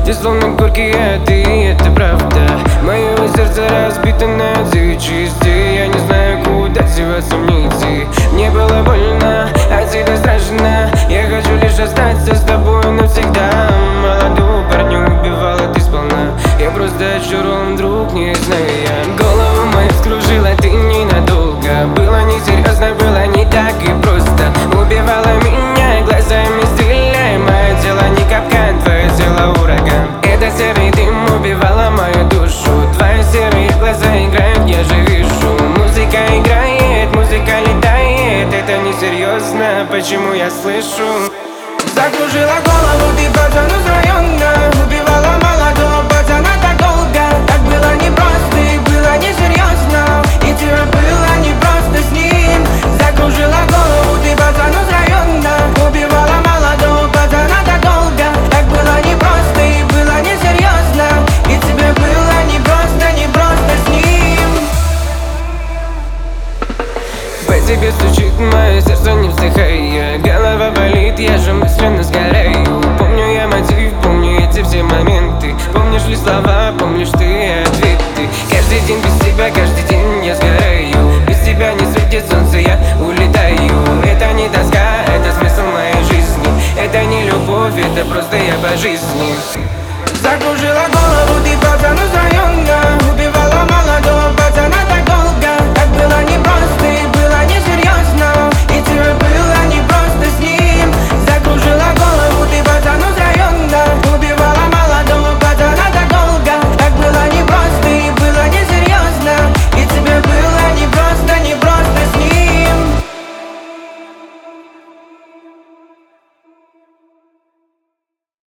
Ты словно горький, это правда. Мое сердце разбито на 2 части. Я не знаю, куда деваться мне идти. Мне было больно, а тебе страшно. Я хочу лишь остаться с тобой навсегда. Молодого парня убивала ты сполна. Я просто очарован, друг, не знаю я. Голову мою вскружила ты ненадолго. Было несерьезно, было не так и просто. Убивала меня глазами, стреляй. Мое тело не капкан, твое тело ураган. Это серый дым убивала мою душу. Твои серые глаза играют, я же вижу. Музыка играет, музыка летает. Это несерьезно, почему я слышу? Закружила голову, ты пацану с района. Убивала молодого пацана так долго. Так было непросто и было несерьезно. И тебе было непросто с ним. Закружила голову, ты пацану с района. Убивала молодого пацана так долго. Так было непросто и было несерьезно. И тебе было непросто с ним. По тебе стучит мое сердце, не вздыхая. Голова болит, я же мысленно сгораю. Помню я мотив, помню эти все моменты. Помнишь ли слова, помнишь ты ответы. Каждый день без тебя, каждый день я сгораю. Без тебя не светит солнце, я улетаю. Это не тоска, это смысл моей жизни. Это не любовь, это просто я по жизни. Закружила голову.